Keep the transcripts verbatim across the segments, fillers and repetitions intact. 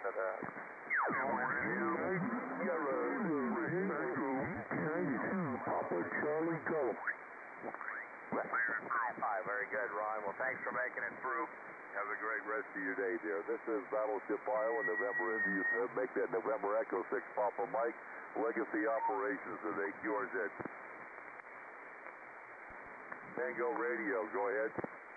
to that. Papa Charlie Go. Hi, very good, Ron. Well, thanks for making it through. Have a great rest of your day, dear. This is Battleship Iowa, November Indy. Uh, make that November Echo six, Papa Mike. Legacy Operations at A Q R Z. Mango Radio, go ahead.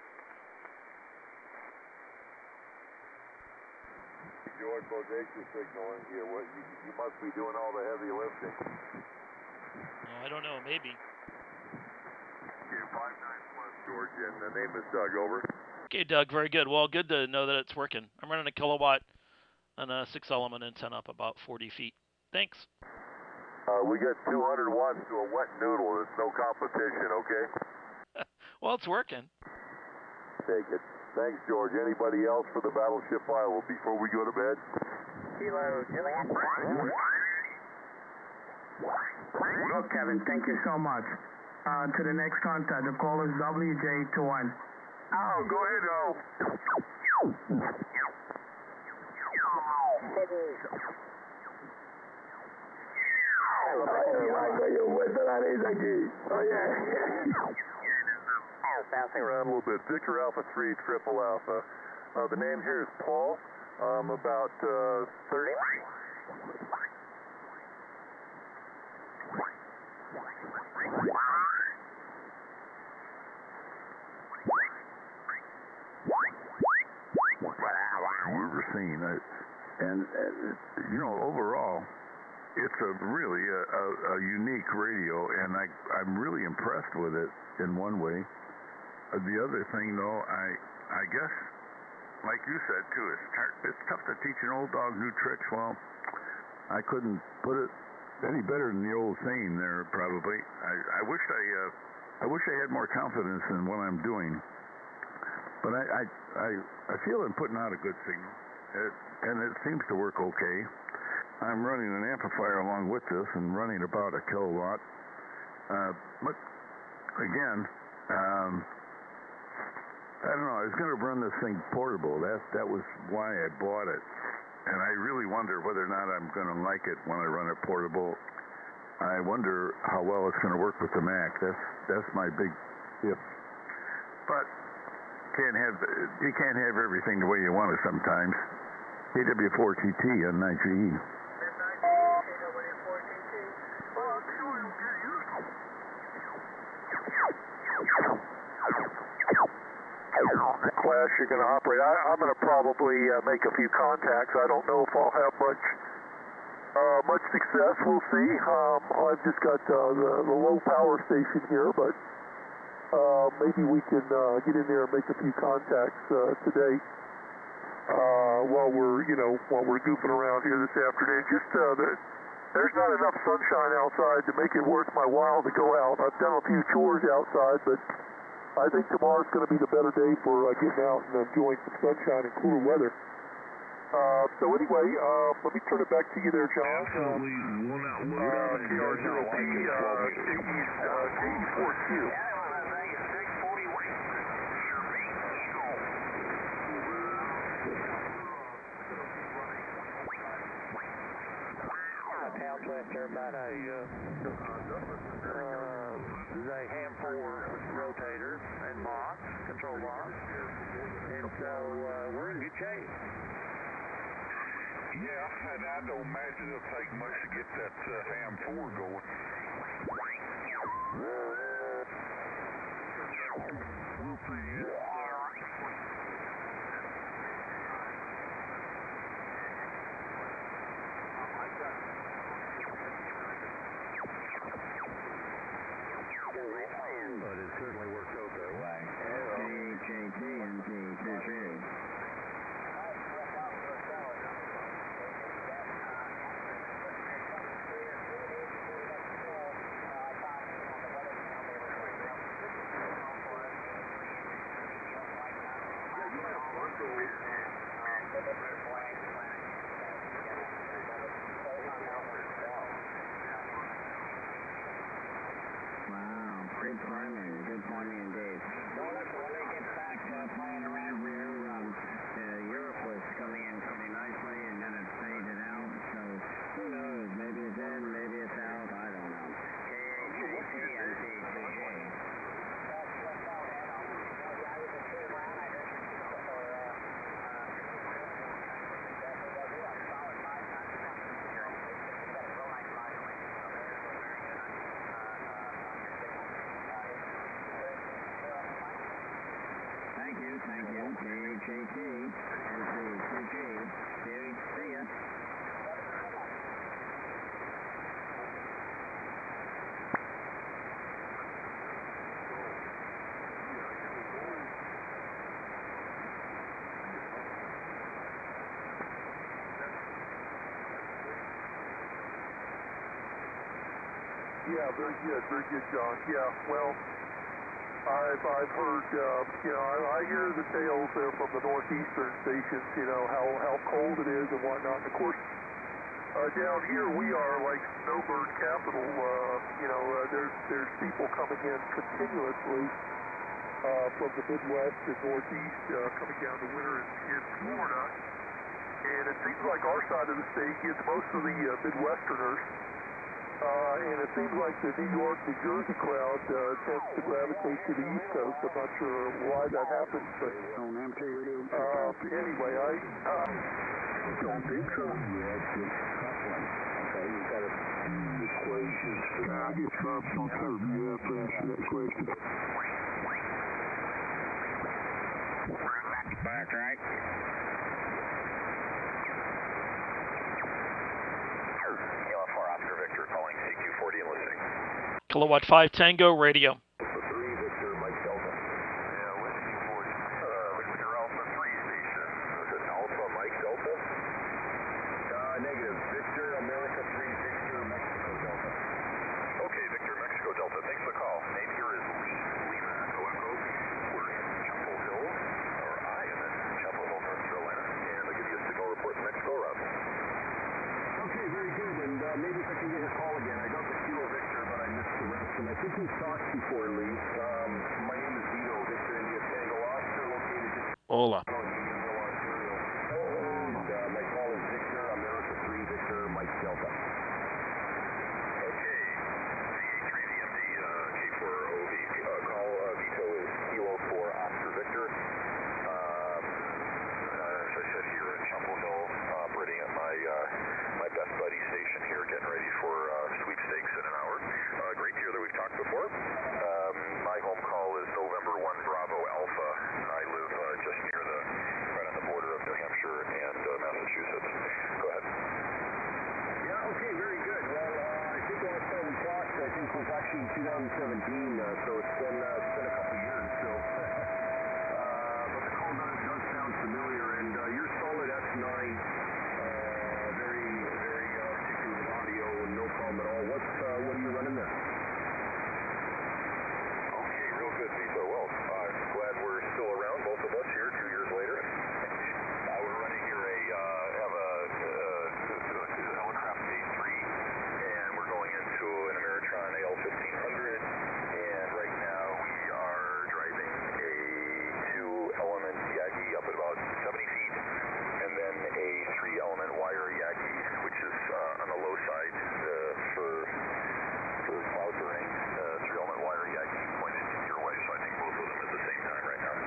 George Bodacious signaling here. What, you, you must be doing all the heavy lifting. No, I don't know. Maybe. Okay, five nine plus, George, and the name is Doug. Over. Okay, Doug. Very good. Well, good to know that it's working. I'm running a kilowatt on a six-element antenna up about forty feet. Thanks. Uh, we got two hundred watts to a wet noodle. It's no competition, okay? Well, it's working. Take it. Thanks, George. Anybody else for the Battleship Iowa before we go to bed? Kilo Juliet. Well, Kevin, thank you so much. Uh, to the next contact, the call is W J two one. Oh, go ahead, oh. Oh, yeah. Bouncing Around a little bit. Victor Alpha three, Triple Alpha. Uh, the name here is Paul. Um, about uh, thirty. I've ever seen. Uh, and, uh, you know, overall, it's a really a, a, a unique radio, and I, I'm really impressed with it in one way. Uh, the other thing, though, I I guess, like you said, too, it's, tar- it's tough to teach an old dog new tricks. Well, I couldn't put it any better than the old saying there, probably. I, I wish I uh, I wish I had more confidence in what I'm doing. But I, I, I, I feel I'm putting out a good signal, it, and it seems to work okay. I'm running an amplifier along with this and running about a kilowatt. Uh, but, again, um, I don't know, I was going to run this thing portable. That, that was why I bought it. And I really wonder whether or not I'm going to like it when I run it portable. I wonder how well it's going to work with the Mac. That's, that's my big if. But... Can't have you can't have everything the way you want it sometimes. K W four T T on nine G E. Class, you're going to operate. I, I'm going to probably uh, make a few contacts. I don't know if I'll have much uh, much success. We'll see. Um, I've just got uh, the, the low power station here, but. Uh, maybe we can uh, get in there and make a few contacts uh, today uh, while we're, you know, while we're goofing around here this afternoon. Just uh, the, there's not enough sunshine outside to make it worth my while to go out. I've done a few chores outside, but I think tomorrow's going to be the better day for uh, getting out and enjoying some sunshine and cooler weather. Uh, so anyway, uh, let me turn it back to you there, John. Absolutely will not load Uh, up. K R zero B, K E four Q. Southwester about a uh, uh, the ham four rotator and box, control box. And so uh, we're in good shape. Yeah, and I don't imagine it'll take much to get that uh, ham four going. We'll see. But it certainly worked out that way. H H A N G two three. Wow, good timing, good timing indeed. Well, look, when they get back uh, playing around here, um, Uh, Europe was coming in pretty nicely, and then it Yeah, very good, very good, John. Yeah, well, I've, I've heard, uh, you know, I, I hear the tales there from the northeastern stations, you know, how, how cold it is and whatnot. And of course, uh, down here we are like snowbird capital. Uh, you know, uh, there's, there's people coming in continuously uh, from the Midwest and Northeast uh, coming down to winter in, in Florida. And it seems like our side of the state gets most of the uh, Midwesterners. Uh, and it seems like the New York, New Jersey crowd uh, tends to gravitate to the East Coast. I'm not sure why that happens, but uh, anyway, I uh, don't think so. Yeah, it's just tough one. Okay, you got a equation. I get dropped on curve. Yeah, for that equation. Back right. Kilowatt five Tango Radio. three Victor, Mike Delta. Yeah, listening for uh, Victor Alpha three station. Is it Alpha Mike Delta? Uh, negative. Victor America three Victor Mexico Delta. Okay, Victor Mexico Delta. Thanks for the call. Name here is Lee. Lima Echo Echo. We're in Chapel Hill, or I am in Chapel Hill, North Carolina, and I'll give you a signal report the next go route. Okay, very good. And uh, maybe if I can get your call again. I got the Kilo Victor, but I missed the rest. And I think we've talked before, Lee. Um, my name is Vito, Victor India Tango Oscar, located just Hola. on Unionville, Ontario. And uh, my call is Victor America three Victor Mike Delta. Okay, V A three D M D, uh, K four O V. Uh, call uh, Vito is Kilo four Oscar Victor. Um, uh, as I said here in Chapel Hill, operating at my uh, my Best Buddy station here, getting ready for uh, sweepstakes in an hour. Uh, great to hear that we've talked before. Um, my home call is November one Bravo Alpha. I live uh, just near the, right on the border of New Hampshire and uh, Massachusetts. Go ahead. Yeah, okay, very good. Well, uh, I think last time we talked, I think it was actually in two thousand seventeen, uh, so it's been, uh, it's been a couple years. So, uh, but the call does, does sound familiar, and uh, you're solid S nine. Uh, very, very uh, articulated audio, no problem at all. What's, uh, what are you running there? Okay, real good, Vito. Well, I'm uh, glad we're still around, both of us here, two years later. Uh, we're running here a, uh, have a, uh, Elecraft A three, and we're going into an Ameritron A L fifteen hundred, and right now we are driving a two-element Yagi up at about seventy feet, and then a three-element wire Yagi, which is uh, on the low side uh, for, for cloud burning. Uh, three-element wire Yagi pointed your way, so I think both of them at the same time right now.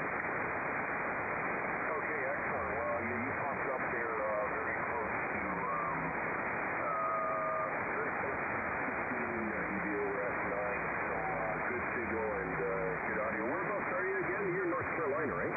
Okay, excellent. Well, you, you popped up there uh, very close to, um, uh, very close to fifteen uh, E V over S nine, so uh, good signal and uh, good audio. Whereabouts are you again? You're in North Carolina, right?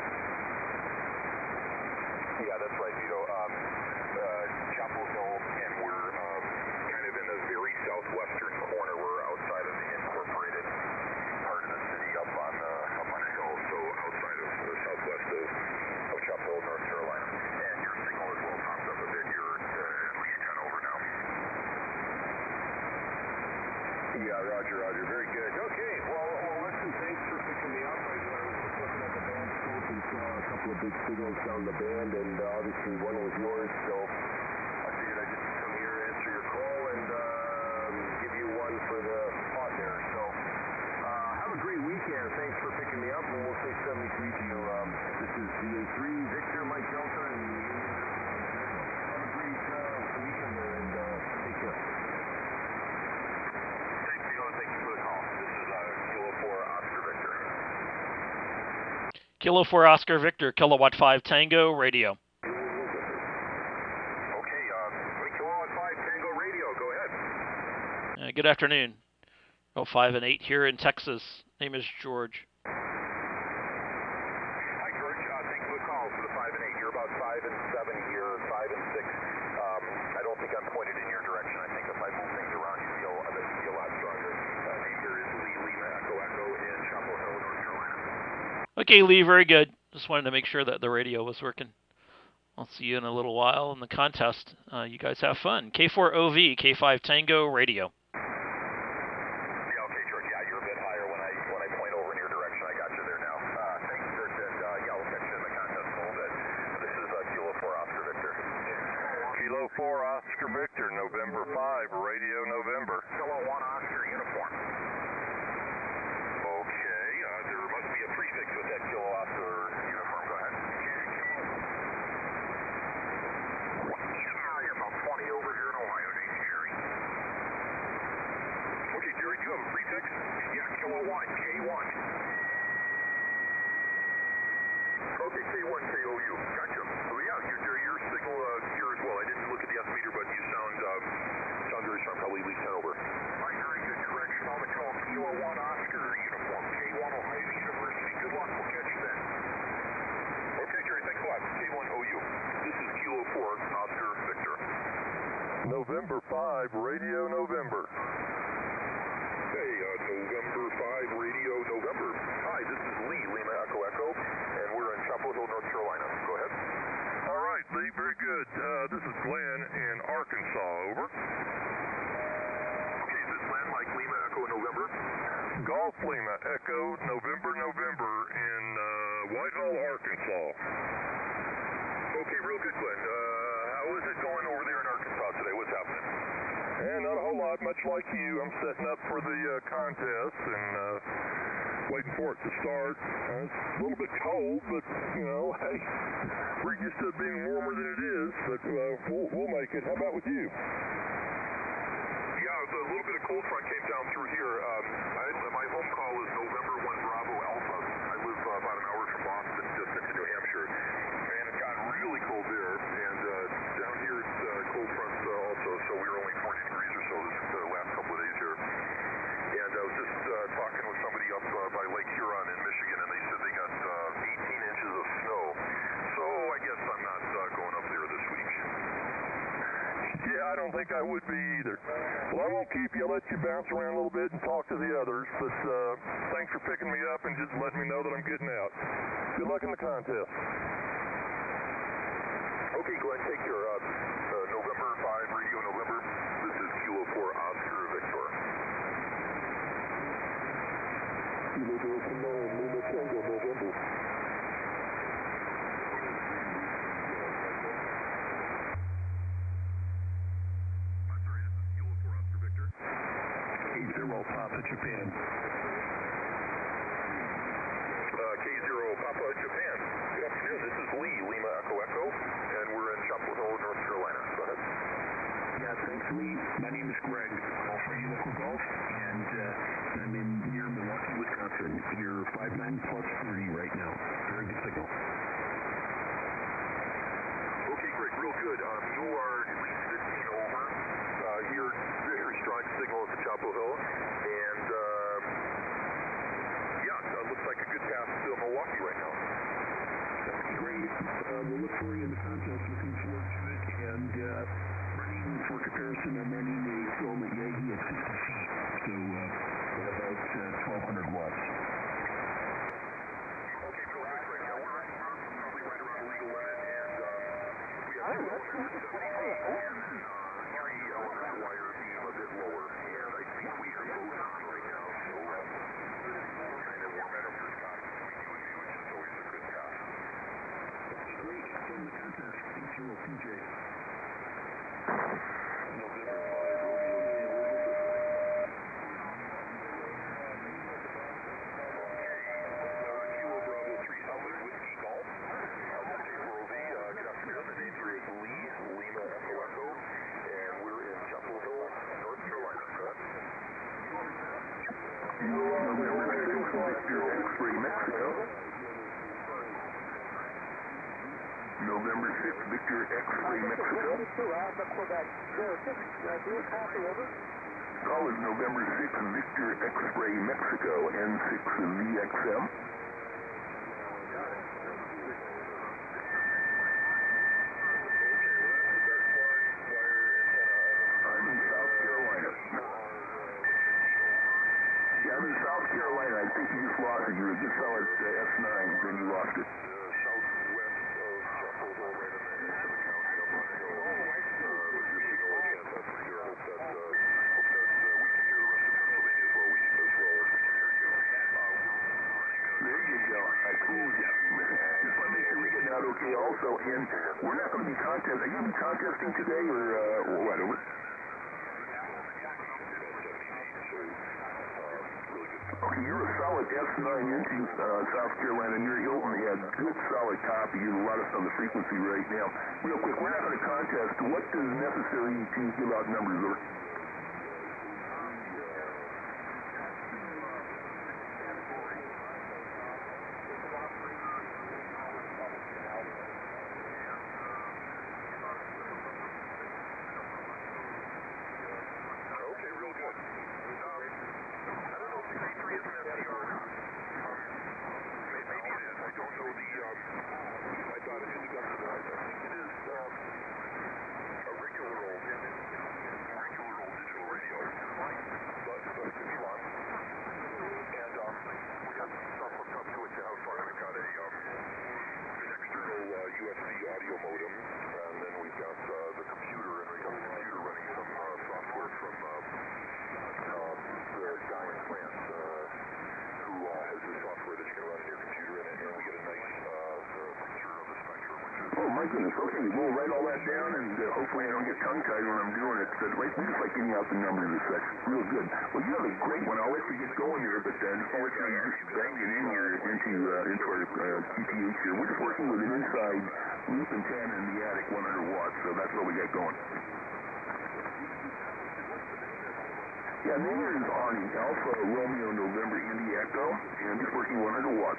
Yeah, that's right, Vito. Um, uh, Chapel Hill, and we're um, kind of in the very southwestern corner. We're outside of the incorporated part of the city up on uh, up on a hill, so outside of the southwest of, of Chapel Hill, North Carolina. And your signal as well pops up a bit. You're uh, at least ten over now. Yeah, roger, roger. Very good. Okay, well, well listen, thanks for picking me up. I was looking at the band scope and saw a couple of big signals down the band, and uh, obviously one was yours, so I figured I'd just come here, answer your call, and um, give you one for the spot there. So uh, have a great weekend. Thanks for picking me up, and we'll say seventy-three to you. Um, this is V A three, Victor, Mike Delta, and have a great uh, weekend there, and uh, take care. Thanks, Vito, and thank you for the call. This is uh, Kilo four Oscar Victor. Kilo four Oscar Victor, Kilowatt five Tango Radio. Okay, um, Kilowatt five Tango Radio, go ahead. Uh, good afternoon. Oh, five and eight here in Texas. Name is George. Hi, George. Uh, thanks for the call for the five and eight. You're about five and seven here, five and six. Um, I don't think I'm pointed in your direction. I think if I move things around, you'd be a, uh, you'd be a lot stronger. Uh, name here is Lee Lima Echo Echo in Chapel Hill, North Carolina. Okay, Lee, very good. Just wanted to make sure that the radio was working. I'll see you in a little while in the contest. Uh, you guys have fun. K four O V, K five Tango Radio. Kilo four, Oscar Victor, November five, Radio November. Kilo one, Oscar uniform. Okay, uh, there must be a prefix with that Kilo Oscar uniform. Go ahead. You're about twenty over here in Ohio, name Jerry. Okay, Jerry, do you have a prefix? Yeah, Kilo one, K one. Okay, K one K O U. Gotcha. Well, yeah, you, Jerry, your signal uh, here as well. I didn't look at the S meter, but you sound um, sound very strong. Probably at least ten over. All right, very good. Correction on the call. Kilo one, Oscar uniform. K one, Ohio University. Good luck. We'll catch you then. Okay, Jerry, thanks a lot. K one O U. This is Kilo four, Oscar Victor. November five, Radio November. Hey, uh, November five, Radio November. Hi, this is Lee, Lima Echo Echo, and we're in Chapel Hill, North Carolina. Go ahead. All right, Lee, very good. Uh, this is Glenn in Arkansas. Over. Okay, is this Glenn, Mike Lima Echo November? Golf Lima Echo November November in uh, Whitehall, Arkansas. Okay, real good, Glenn. Uh, how is it going over there in Arkansas today? What's happening? And not a whole lot, much like you. I'm setting up for the uh, contest and uh, waiting for it to start. Uh, it's a little bit cold, but, you know, hey, we're used to it being warmer than it is, but uh, we'll, we'll make it. How about with you? Yeah, a little bit of cold front came down through here. Um, I, my home call is November one Bravo Alpha. I live uh, about an hour from Boston, just into New Hampshire. And it got really cold there, and uh, down here it's uh, cold front uh, also, so we were only forty degrees or so this uh, last couple of days here. And I was just uh, talking with somebody up uh, by Lake Huron in Michigan, and they said they got uh, eighteen inches of snow. So I guess I'm not uh, going up there this week. Yeah, I don't think I would be either. Well, I won't keep you. I'll let you bounce around a little bit and talk to the others, but uh, thanks for picking me up and just letting me know that I'm getting out. Good luck in the contest. Okay, Glenn, take care. Uh, uh, November five, Radio November. This is Kilo four, Oscar Victor. Kilo Delta nine, Lima Tango, November. I'm sorry, this is Kilo four, Oscar Victor. K zero Papa Japan. Uh, K zero Papa Japan. Good afternoon. This is Lee, Lima Echo Echo, and we're in Chapel Hill, North Carolina. Go ahead. Yeah, thanks, Lee. My name is Greg. Golf Radio Local Golf, and uh, I'm in near Milwaukee, Wisconsin. You're five nine plus thirty right now. Very good signal. Okay, Greg, real good. Um, you are at least fifteen over. Uh, here, very strong signal at the Chapel Hill, and uh, yeah, uh, looks like a good path to Milwaukee right now. Great. Uh, we'll look for you in the contest. Looking forward to it. And uh, running for comparison, I'm running a filament Yagi at sixty feet, so uh, at about uh, twelve hundred watts. Okay, real good, Greg. Yeah, we're, we're probably right around the legal limit, and um, we have two elements at seventy feet, and then uh, three element wire beam a bit lower, and I think we are both on right now, so uh, we're kind of warm up your spot between you and me, which is always a good path. Great. From the contest, eight zero P J. November five, Romeo Zulu. Kilo Bravo three Southern Whiskey Golf. Oscar J four O V, uh, good afternoon. The name here is Lee, Lima Echo Echo, and we're in Chapel Hill, North Carolina. Go ahead. November six, Victor X-Ray Mexico. November six, Victor X-Ray Mexico. Call is November six, Victor X-Ray Mexico, N six V X M. I'm in South Carolina. Yeah, I'm in South Carolina. I think you just lost it. You were just on at uh, S nine, then you lost it. Southwest of Chapel Hill, right in the edge of the county up on the hill. Uh, there's your signal at Kansas City. I hope that, uh, hope that uh, we can hear the rest of Pennsylvania as well, we, as well as we can hear you. Uh, we're running a... There you go. I told you. Just want to make sure we get out okay also. And we're not going to be contesting. Are you going to be contesting today or, uh, or what? Over? Okay, you're a solid S nine into uh, South Carolina near Hilton. You had good solid copy. You have a lot of on the frequency right now. Real quick, we're not going to contest. What is necessary to give out numbers? Over? Oh my goodness, okay, we'll write all that down and uh, hopefully I don't get tongue-tied when I'm doing it. But right, we just like getting out the numbers and such. Real good. Well, you have a great one. I'll let you get going here, but uh, just let you just bang it in here into, uh, into our uh, Q T H here. We're just working with an inside loop antenna in the attic, one hundred watts, so that's what we got going. Yeah, name here is Arnie, Alpha Romeo November Indy Echo, and just working one hundred watts.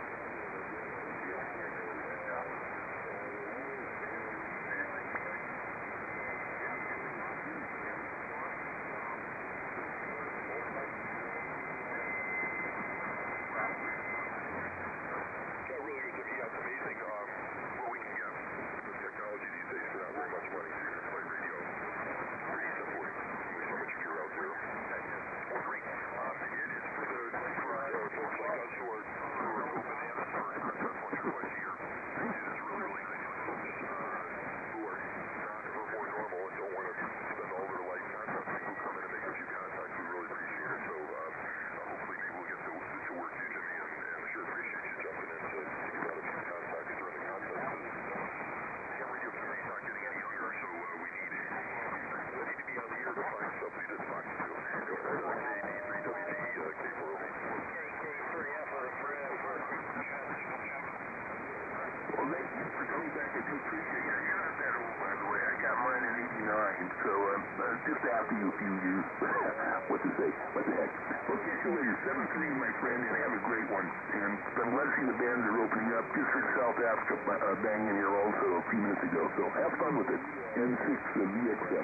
Just after you, if you use, what to say, what the heck. We'll catch you later. seven three, my friend, and have a great one. And been glad to see the bands are opening up. Just heard South Africa uh, bang in here also a few minutes ago. So have fun with it. N six uh, V X M.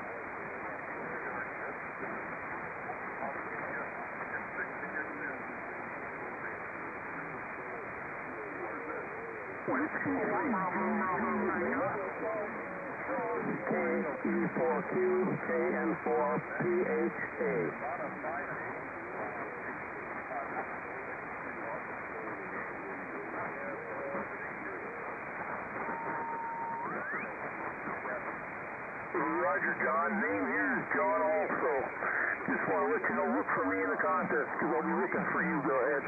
K E four Q, K N four P H A. Roger, John. Name here is John also. Just want to let you know, look for me in the contest, because I'll be looking for you. Go ahead.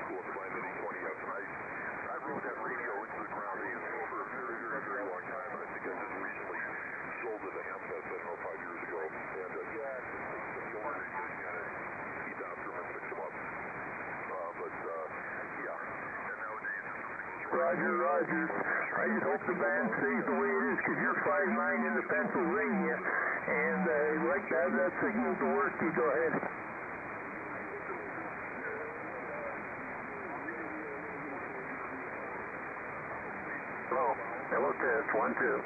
Roger, Roger. I just hope the band stays the way it is, because you're five nine into Pennsylvania, and uh, I'd like to have that signal to work. You go ahead. Hello. Hello, test. One, two.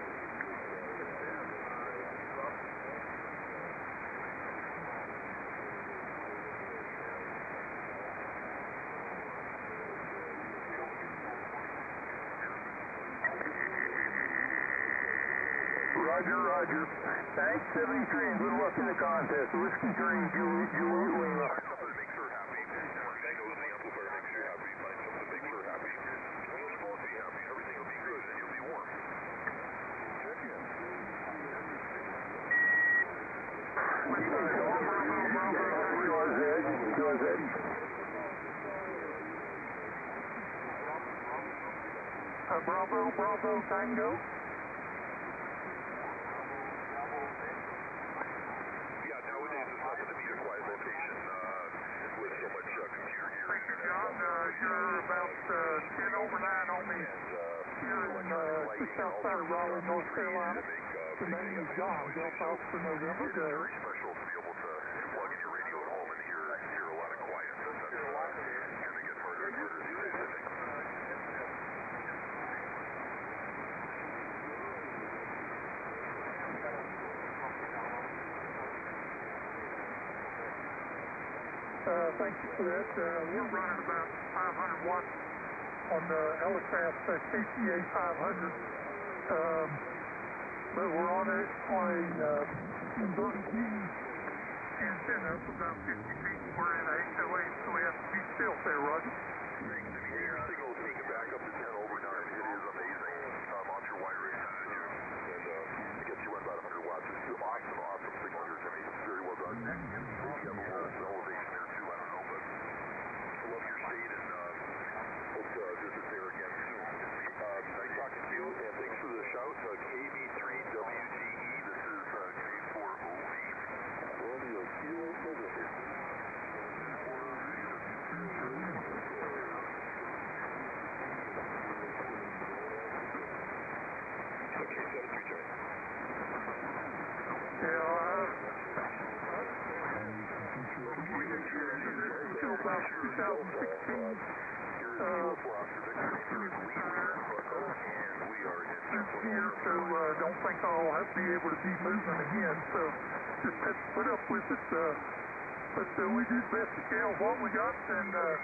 Roger, Roger. Thanks, seventy-three, and good luck in the contest. Whiskey three, Julie, Julie Lima. Find something that makes her happy. She knows the amplifier makes you happy. Find something that makes her happy. We'll both be happy. Everything will be good, and you'll be warm. Go ahead. Go ahead. Uh, Bravo, Bravo, Tango. Yeah, nowadays it's not going to be a quiet location uh, with so much uh, computer gear. Thank you, John. Uh, you're about uh, ten over nine on me. Here in uh, just outside of Raleigh, North Carolina. The name is John, Delta Oscar November. Go. Very special to be able to plug in your radio at home and hear hear a lot of quiet. That's uh, going to get harder and harder these days, I think. Uh, thank you for that. Uh, we're running about five hundred watts on the Elecraft uh, K T A five hundred. Um, but we're on it on a uh, inverted beam antenna up about fifty feet. We're in a H O A, so we have to be still there, Roger. Thanks. I mean, your signal is taken back up to ten over nine. It is amazing. Um, off your wire rate, and uh, I guess you run about one hundred watts. It's awesome, awesome signal here, Jimmy. Very well done. Maybe you have a little elevation there too. I don't know, but I love your state and uh, hope to visit there again soon. Uh, nice talking to you, and thanks for the shout. Uh, K B three W G E. This is uh, K four O V. Romeo Kilo November. Okay, seven three, Jimmy. Yeah, uh, we didn't get into this until about two thousand sixteen. Uh, this year, so uh, don't think I'll have to be able to be moving again. So just have to put up with it. Uh, but uh, we did best we can with what we got, and uh,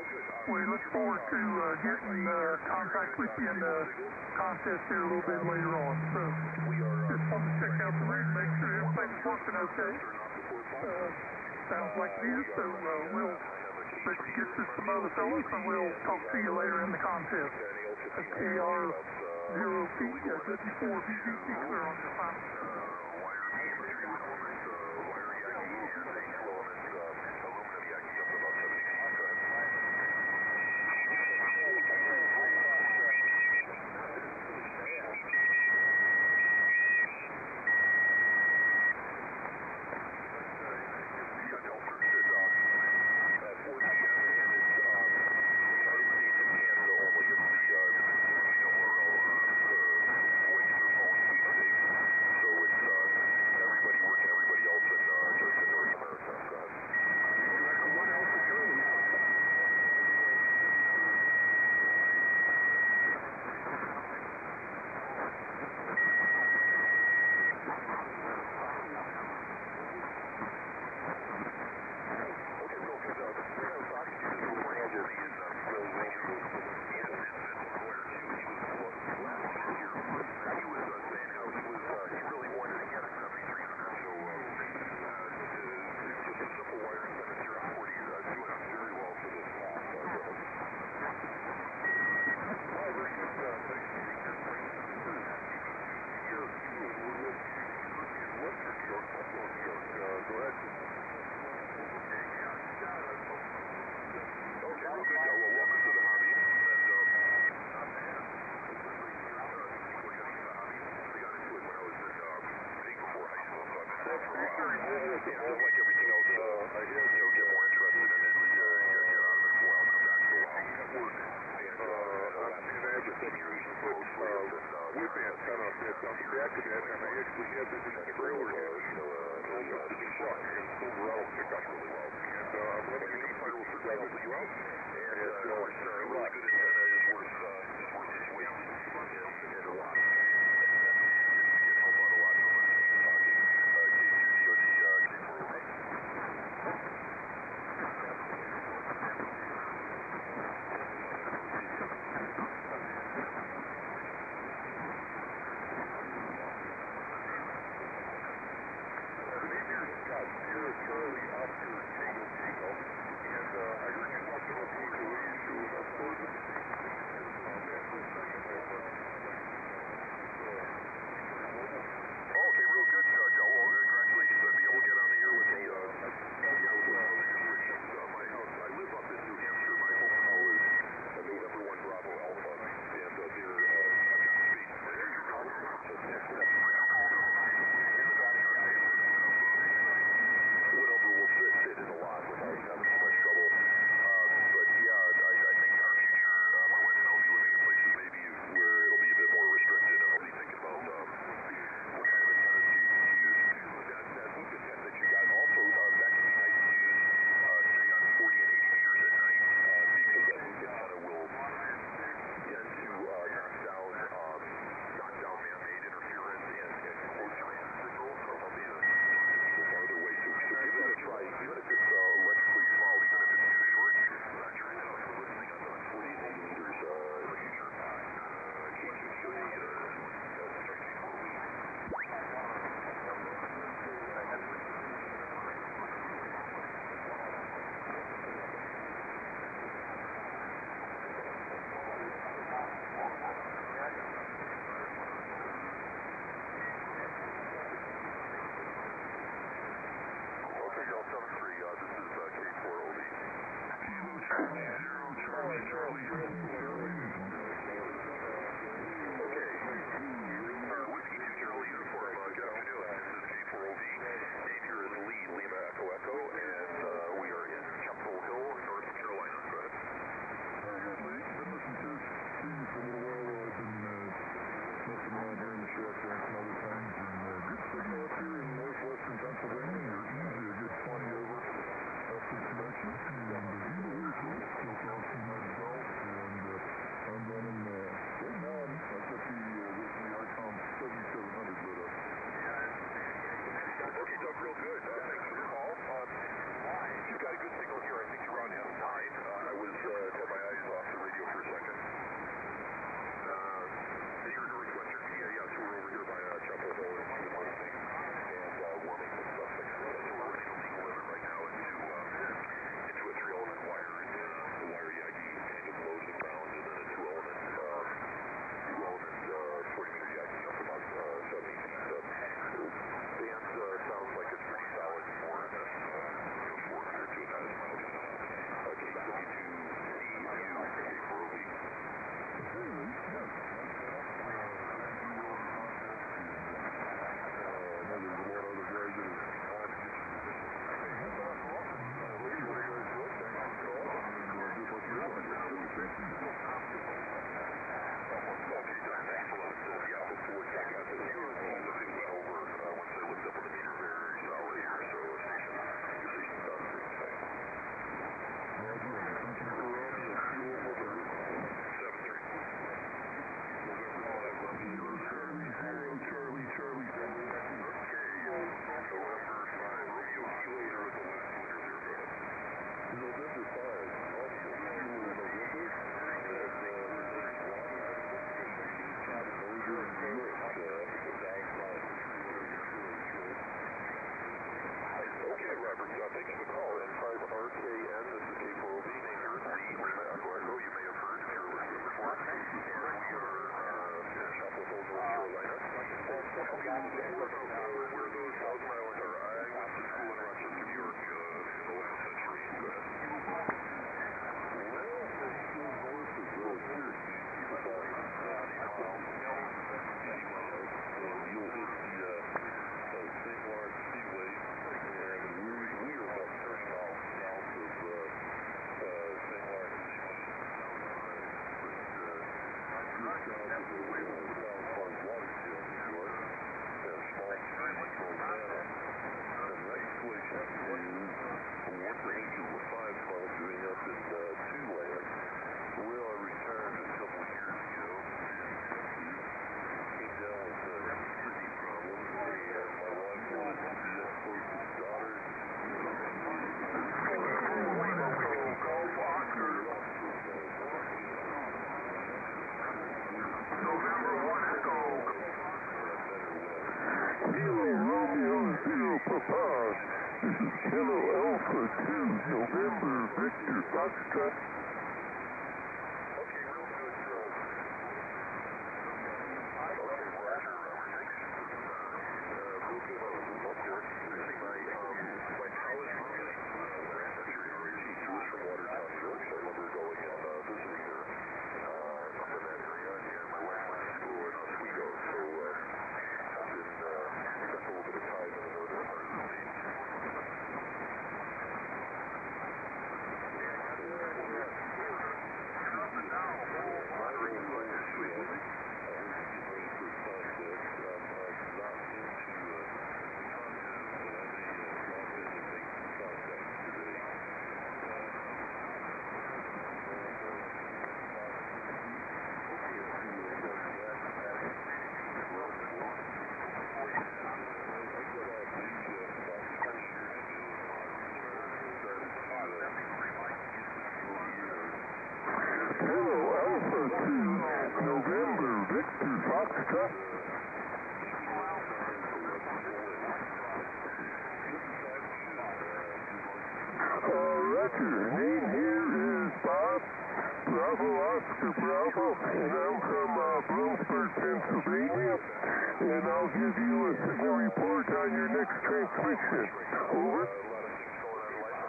we look forward to uh, getting uh, contact with you in the contest here a little bit later on. So just want to check out the rig, make sure everything's working okay. Uh, sounds like it is, so uh, we'll let you get to some other fellas, and we'll talk to you later in the contest. That's A R zero P, uh, W four B B C, clear on your final. Charlie Oscar Tango Tango, and uh, I heard you talking about the H O A issue, and I'm sorry to see uh, this is uh, K four O V. Kilo Charlie, Zero Charlie, Charlie, Charlie. Okay. Uh, Whiskey two Charlie Uniform, uh, good afternoon. This is K four O V. Name here is Lee, Lima Echo Echo, and uh, we are in Chapel Hill, North Carolina. Go ahead. I've been listening to this to you for a little while. I've been uh, messing around here in the shop ranch and other things, and uh, good signal up here in northwestern Pennsylvania. You're easy a good twenty over after connection, and uh, you know who's who. So Kelsey United Golf, and uh, I'm running, uh, right now, I'm, I've got the, uh, with the ICOM seventy-seven hundred lit up. Okay, Doug, real good. Uh, thanks for the call. Um, you've got a good signal here. I think you're on M nine. Uh, I was uh, had my eyes off the radio for a second. Uh, you're northwestern P A, yeah, so we're over here by uh, Chapel Hill and doing listening and uh, warming and stuff like that. So we're running a legal limit right now into um, into a three element wire, uh, the wire Yagi kind of lows and grounds, and then a two element um, two element uh, forty meter Yagi up about uh, seventy feet. Uh, band uh, sounds like it's pretty solid for uh, you know, four hundred to one thousand miles an hour. Uh, K W two C U, K four O V. This is Kilo Alpha two, November, Victor, Foxtrot. Okay, real good. Uh, okay, Roger, Robert, thanks. Uh, real good. Uh, up there. Using my, um, my college roommate, uh, Brad, that's your R A T. He was from Watertown, New York, so I remember going and uh, visiting her uh, up in that area, and my wife went to school in Oswego, so uh, I've been, uh, spent a little bit of time in the northern part of the state. November, Victor, Foxtrot. Uh, Roger, name here is Bob, Bravo Oscar Bravo, and I'm from uh, Bloomsburg, Pennsylvania, and I'll give you a signal report on your next transmission. Over.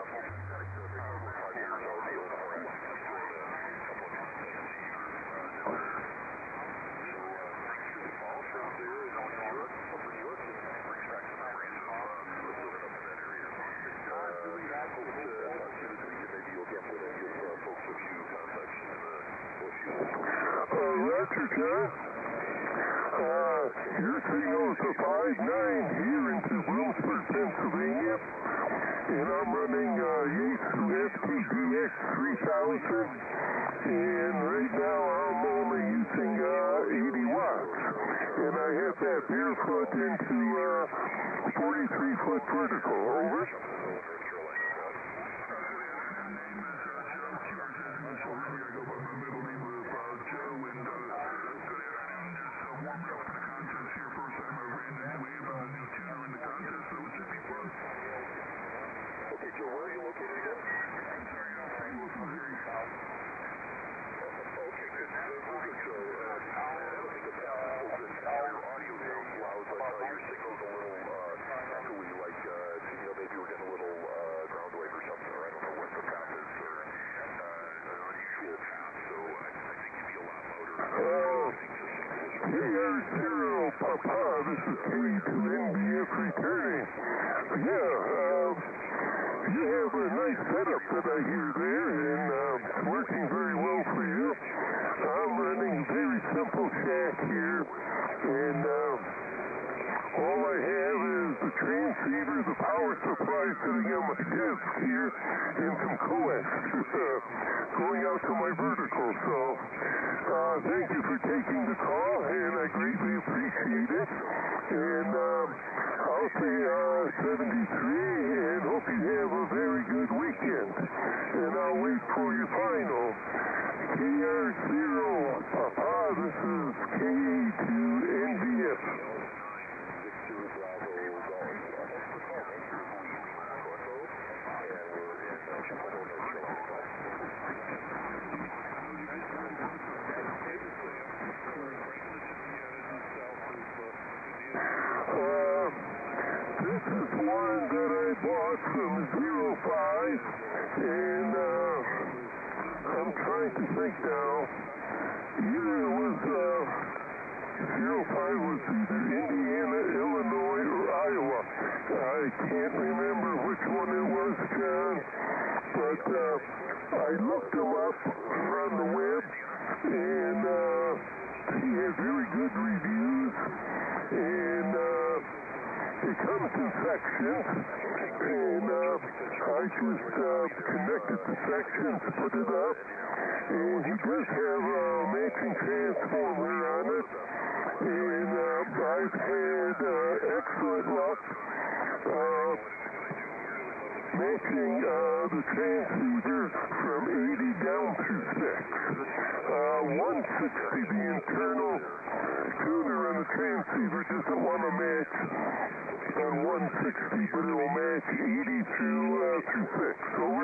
Richard, huh? Uh, your signal is a five nine here into Bloomsburg, Pennsylvania, and I'm running uh, Yaesu S T D X three thousand, and right now I'm only using uh, eighty watts, and I have that barefoot into uh, forty-three foot vertical. Over. Papa, this is K two N B F returning. Yeah, um, you have a nice setup that I hear there, and uh, it's working very well for you. I'm running a very simple shack here, and uh, all I have is the transceiver, the power supply sitting on my desk here, and some coax uh, going out to my vertical. So, uh, thank you for taking the call, and I greatly appreciate it. And um, I'll say uh, seventy-three, and hope you have a very good weekend. And I'll wait for your final. K R zero, Papa, this is K two N B F. This is one that I bought from zero five, and uh, I'm trying to think now. Either it was uh, zero five was either Indiana, Illinois, or Iowa. I can't remember which one it was, John, but uh, I looked them up on the web, and uh, he had very good reviews, and uh, it comes in sections, and uh, I just uh, connected the sections, put it up, and he does have a matching transformer on it, and uh, I've had uh, excellent luck uh, matching uh, the transceiver from eighty down to six. Uh, one sixty, the internal tuner on the transceiver doesn't want to match on one sixty, but it will match eighty to, uh, to six. Over.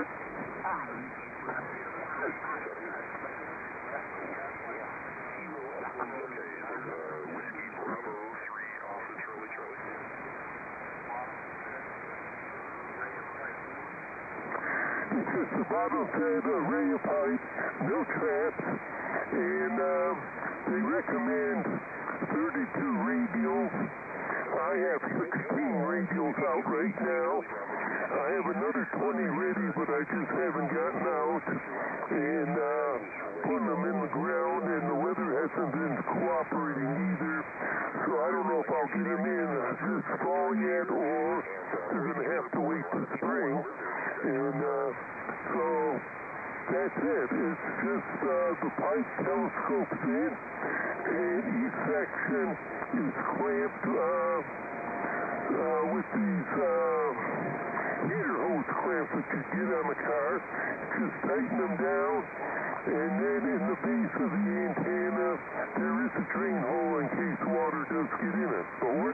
It's just a bottle fed array of pipe, no traps, and uh, they recommend thirty-two radials. I have sixteen radials out right now. I have another twenty ready, but I just haven't gotten out and uh, putting them in the ground, and the weather hasn't been cooperating either. So I don't know if I'll get them in this fall yet, or they're going to have to wait till spring. And uh, so that's it. It's just uh, the pipe telescopes in, and each section is clamped uh, uh, with these uh, heater hose clamps that you get on the car. Just tighten them down, and then in the base of the antenna, there is a drain hole in case water does get in it. Over.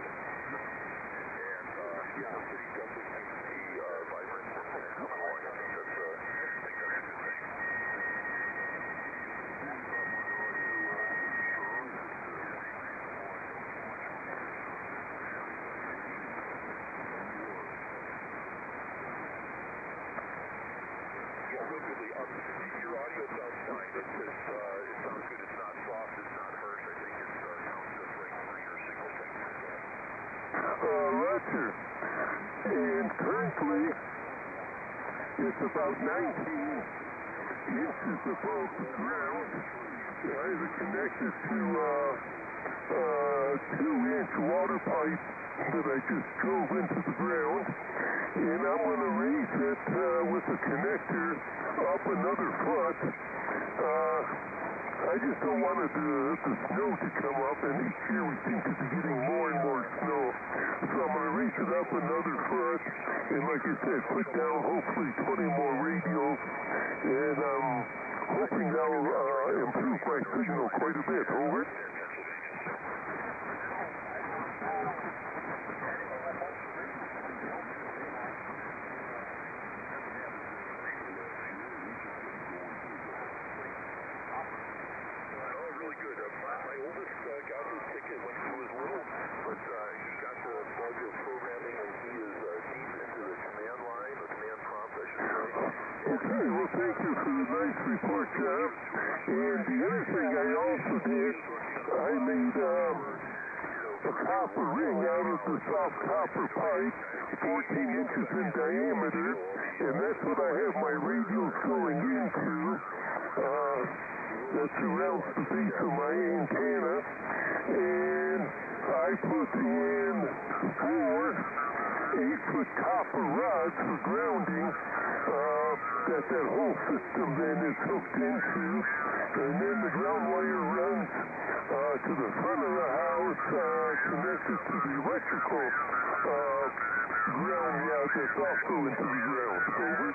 Yeah, the city definitely seems to be uh, vibrant and coming along. real quickly, um, your audio sounds fine. It's, it's, uh, it sounds good. It's not soft. It's not harsh. I think it uh, sounds just right for your signal technique. Uh, Roger. And currently, it's about nineteen inches above the ground. I have it connected to a uh, uh, two-inch water pipe that I just drove into the ground. And I'm going to raise it uh, with the connector up another foot. Uh, I just don't want it, uh, the snow to come up, and each year we seem to be getting more and more snow. So I'm going to raise it up another foot, and like I said, put down hopefully twenty more radios, and I'm hoping that'll uh, improve my signal quite a bit. Over. Okay, well, thank you for the nice report, Jeff. And the other thing I also did, I made um, a copper ring out of the soft copper pipe, fourteen inches in diameter, and that's what I have my radios going into. Uh, that surrounds the base of my antenna. And I put in four eight-foot copper rods for grounding. Uh, that that whole system then is hooked into, and then the ground wire runs uh, to the front of the house, uh, connected to the electrical uh, ground rod that's also into the ground. Over.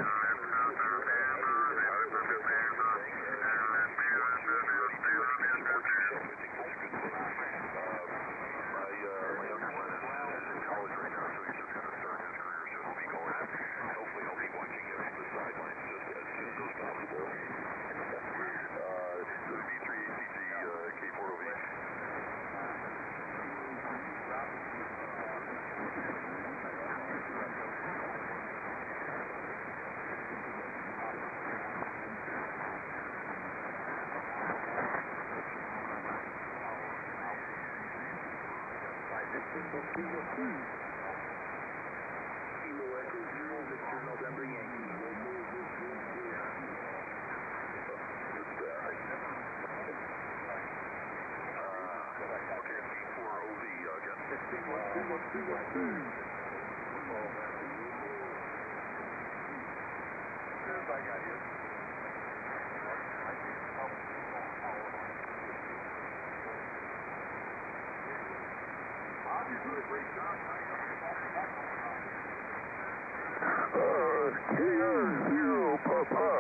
K R zero Papa.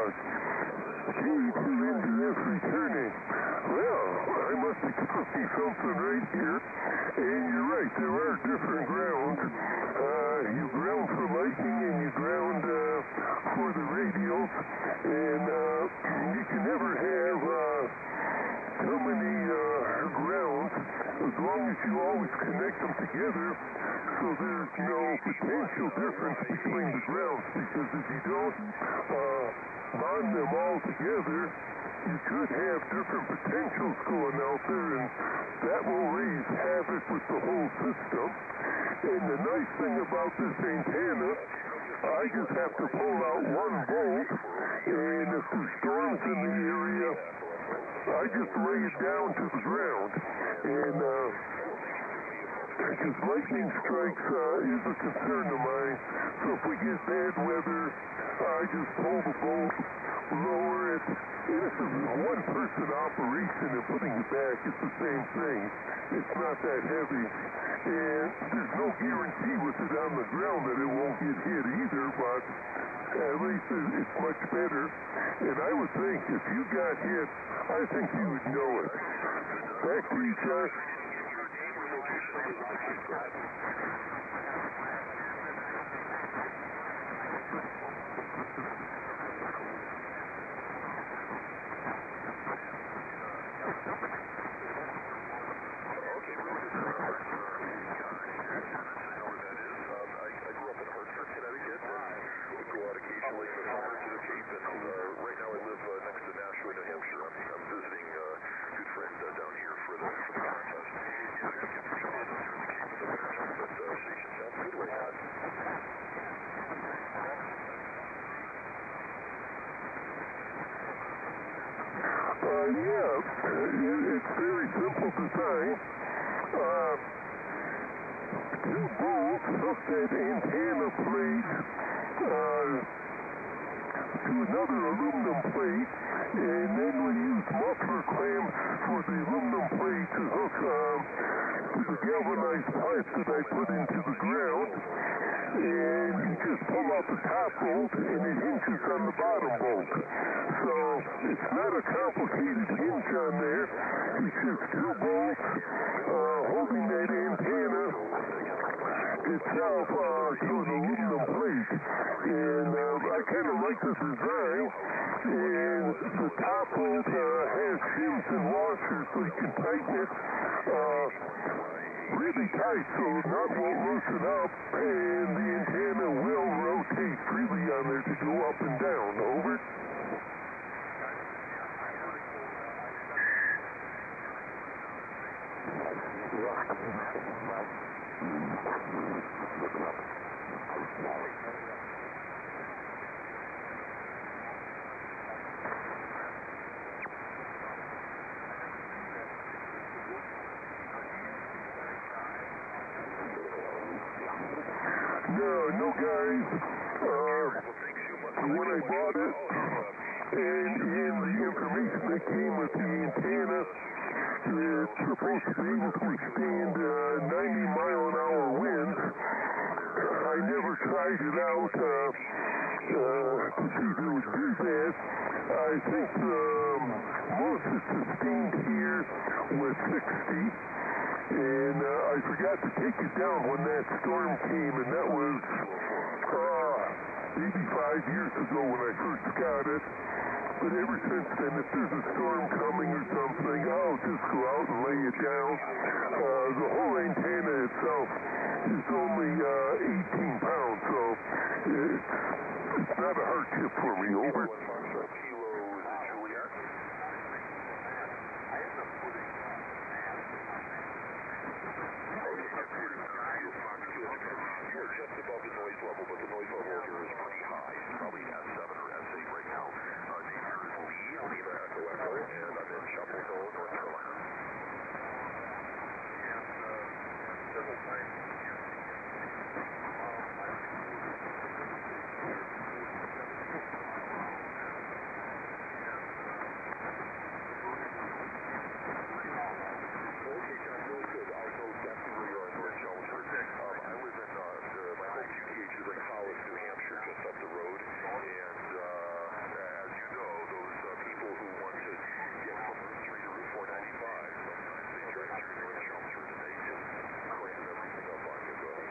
K two India F returning. Well, I must be cooking something right here. And you're right, there are different grounds. Uh, you ground for lightning and you ground uh, for the radios. And uh, you can never have uh, too many uh, grounds as long as you always connect them together. So there's no potential difference between the grounds, because if you don't uh, bond them all together, you could have different potentials going out there, and that will raise havoc with the whole system. And the nice thing about this antenna, I just have to pull out one bolt, and if there's storms in the area, I just lay it down to the ground. And uh, because lightning strikes uh, is a concern of mine, so if we get bad weather, I just pull the bolt, lower it, and if it's a one-person operation and putting it back, it's the same thing. It's not that heavy, and there's no guarantee with it on the ground that it won't get hit either, but at least it's much better. And I would think if you got hit, I think you would know it. Back to you, Josh. Occasionally in the summer to the Cape and yeah, it, it's very simple design. Uh, two bolts hook that antenna plate uh, to another aluminum plate, and then we use muffler clamps for the aluminum plate to hook um, to the galvanized pipe that I put into the ground. And you just pull out the top bolt and it hinges on the bottom bolt. So it's not a complicated hinge on there. It's just two bolts uh, holding that antenna itself uh, to an aluminum plate. And uh, I kind of like the design. And the top bolt uh, has shims and washers so you can tighten it uh, really tight so nut won't loosen up, and the antenna will rotate freely on there to go up and down. Over. No, no guys. Uh, when I bought it, and in the information that came with the antenna, it's supposed to be able to withstand uh, ninety mile an hour winds. I never tried it out uh, uh, to see if it would do that. I think um, most is sustained here with sixty. And uh, I forgot to take it down when that storm came, and that was uh, maybe five years ago when I first got it. But ever since then, if there's a storm coming or something, I'll just go out and lay it down. Uh, the whole antenna itself is only uh, eighteen pounds, so it's, it's not a hardship for me. Over. Just above the noise level, but the noise level here is pretty high. It's probably S seven or S eight right now. Uh, name here is Lee, Lima Echo Echo, and I'm in Chapel Hill, North Carolina. And uh, several times Okay, John, really good. I'll know exactly where you are in North Chelmsford. Um, I live in, uh, the, my home Q T H is in Hollis, New Hampshire, just up the road. And uh, as you know, those uh, people who want to get from Route three to Route four ninety-five, sometimes they drive through North Chelmsford and they just cram everything up on you. Go ahead.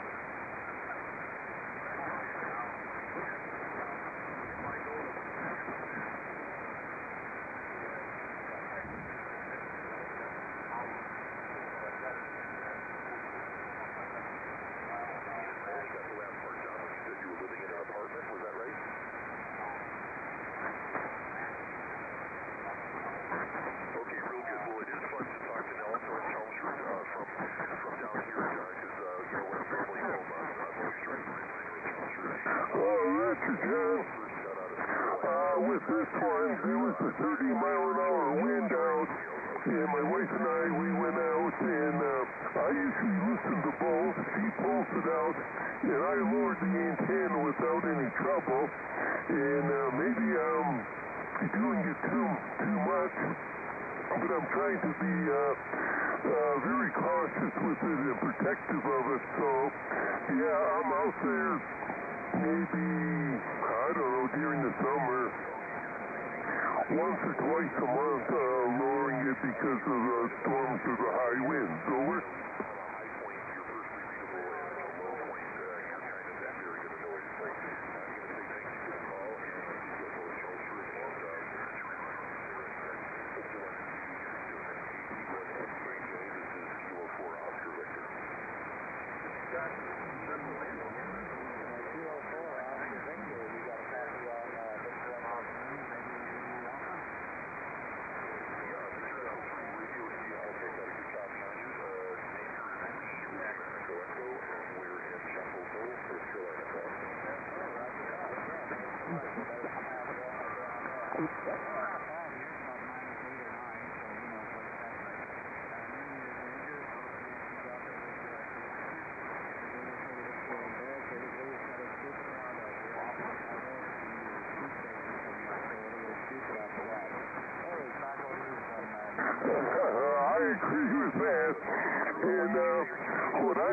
Uh, with this one, there was a thirty mile an hour wind out, and my wife and I, we went out, and uh, I usually loosen the bolt, she pulls it out, and I lowered the antenna without any trouble, and uh, maybe I'm doing it too, too much, but I'm trying to be uh, uh, very cautious with it and protective of it, so yeah, I'm out there maybe, I don't know, during the summer, once or twice a month, uh, lowering it because of the storms or the high winds. Over.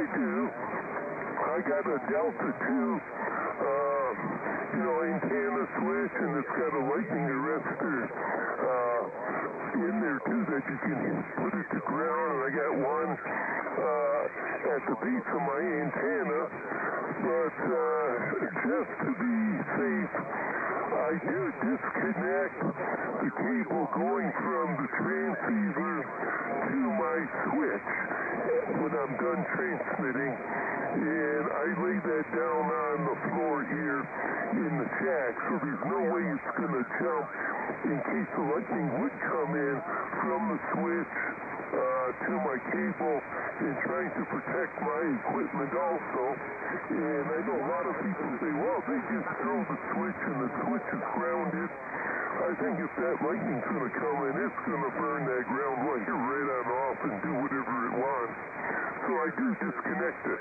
do, I got a Delta two, uh, you know, antenna switch, and it's got a lightning arrestor uh, in there too that you can put it to ground. And I got one uh, at the base of my antenna, but uh, just to be safe, I do disconnect the cable going from the transceiver to my switch when I'm done transmitting, and I lay that down on the floor here in the shack, so there's no way it's going to jump in case the lightning would come in from the switch uh, to my cable, and trying to protect my equipment also. And I know a lot of people say, well, they just throw the switch and the switch is grounded. I think if that lightning's going to come in, it's going to burn that ground wire right on off and do whatever it wants. So I do disconnect it.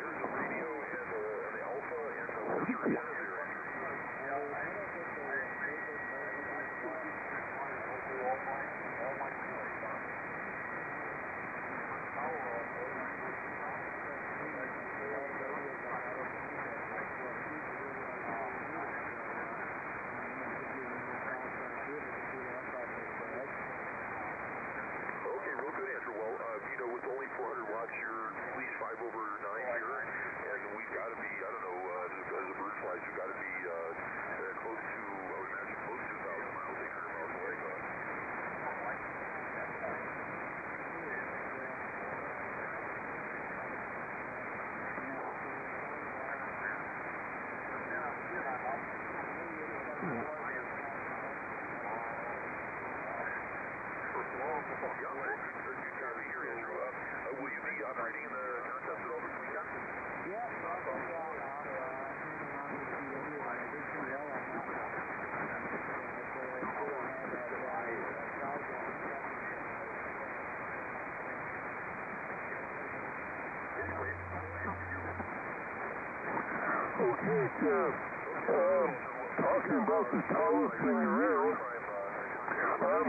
Okay, Jeff. Um, talking about the tallest thing around, um,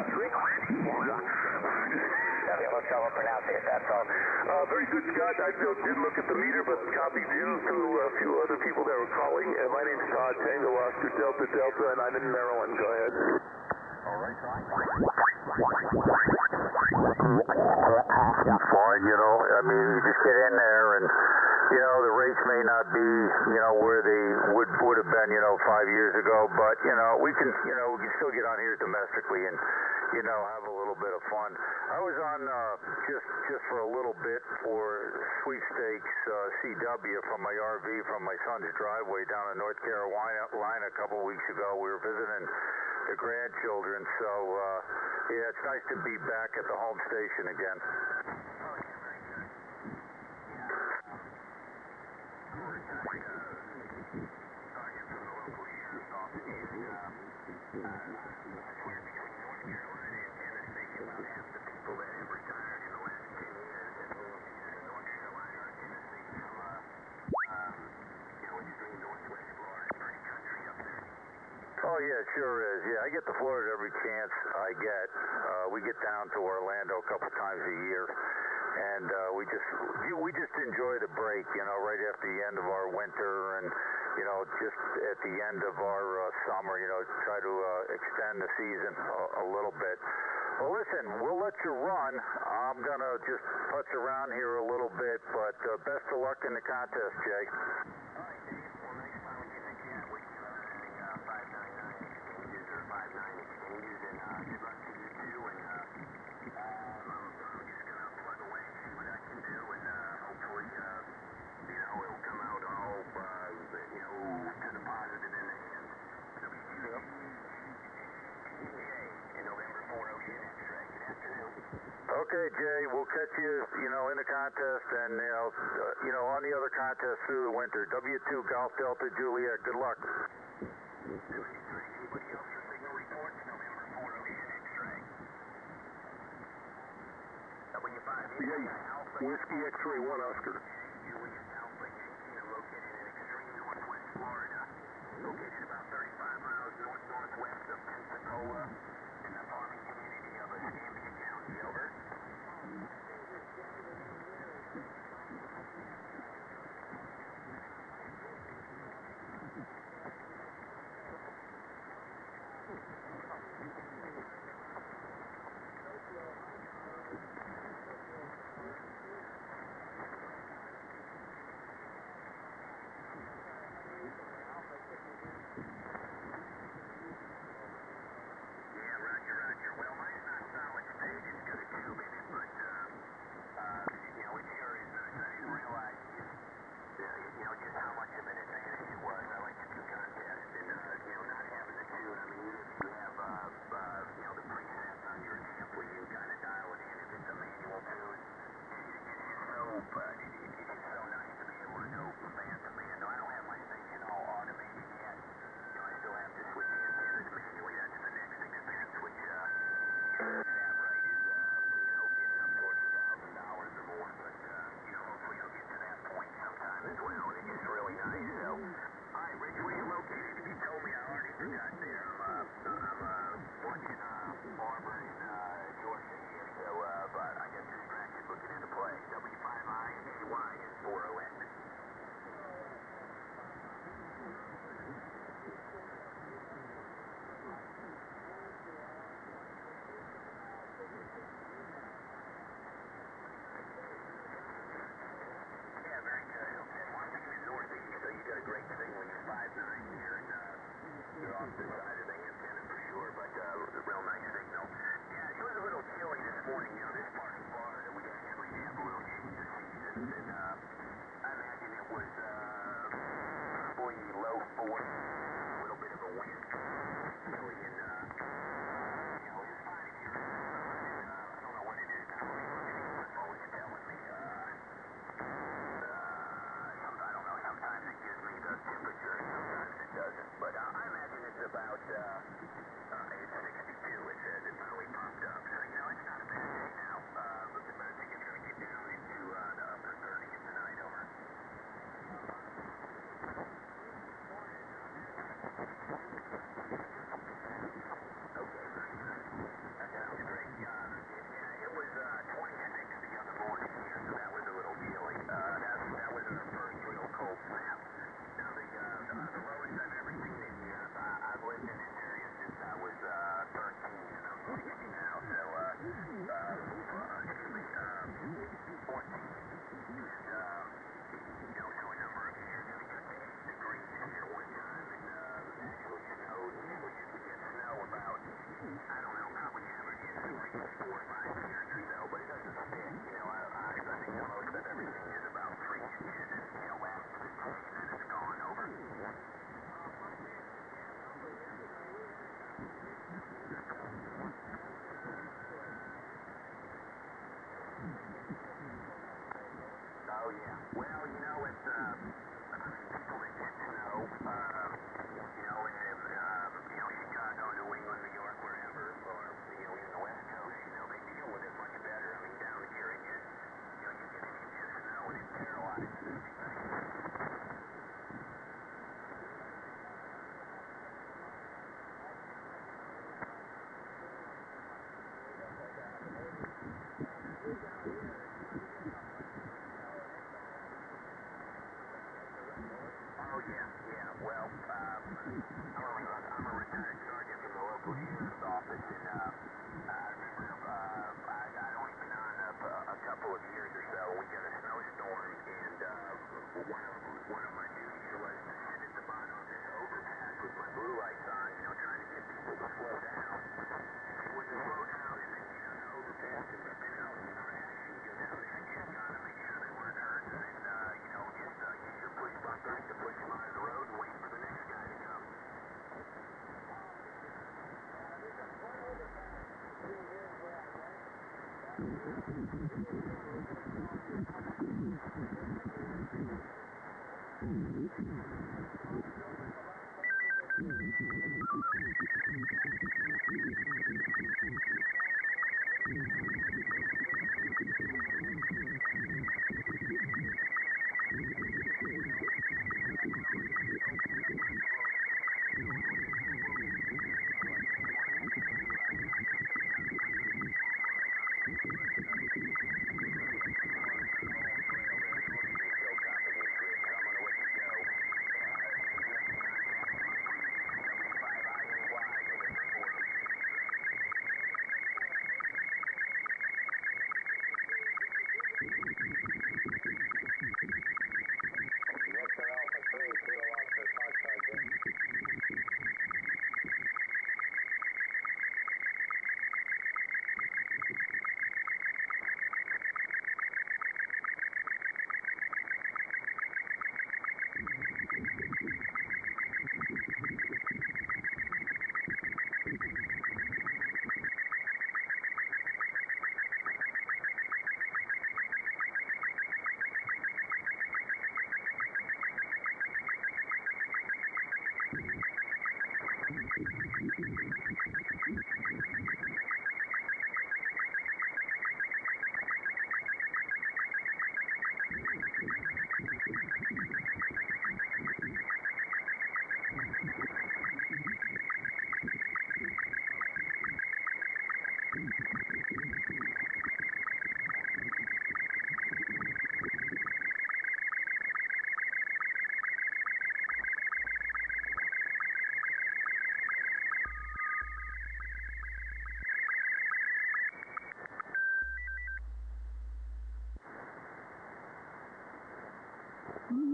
I'll pronounce it, that's all. Uh, very good, Scott. I still did look at the meter, but copied you to a few other people that were calling. And my name's Todd Tango, Oscar Delta Delta, and I'm in Maryland. Go ahead. All right, Todd. Fine, you know. I mean, you just get in there and, you know, the rates may not be, you know, where they would would have been, you know, five years ago, but, you know, we can, you know, we can still get on here domestically and, you know, have a little bit of fun. I was on uh, just just for a little bit for Sweepstakes uh, C W from my R V from my son's driveway down in North Carolina line a couple weeks ago. We were visiting the grandchildren, so uh, yeah, it's nice to be back at the home station again. Oh, yeah, it sure is. Yeah, I get to Florida every chance I get. Uh, we get down to Orlando a couple times a year, and uh, we just we just enjoy the break, you know, right after the end of our winter and, you know, just at the end of our uh, summer, you know, try to uh, extend the season a, a little bit. Well, listen, we'll let you run. I'm going to just putz around here a little bit, but uh, best of luck in the contest, Jay. Okay, Jay, we'll catch you, you know, in the contest and, you know, uh, you know, on the other contests through the winter. W two Golf Delta Juliet, good luck. Yeah, Whiskey X-ray one, Oscar. Located about thirty-five miles north-northwest of Pensacola in the farming community of Escambia County. Over.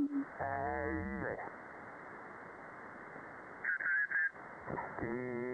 Uh,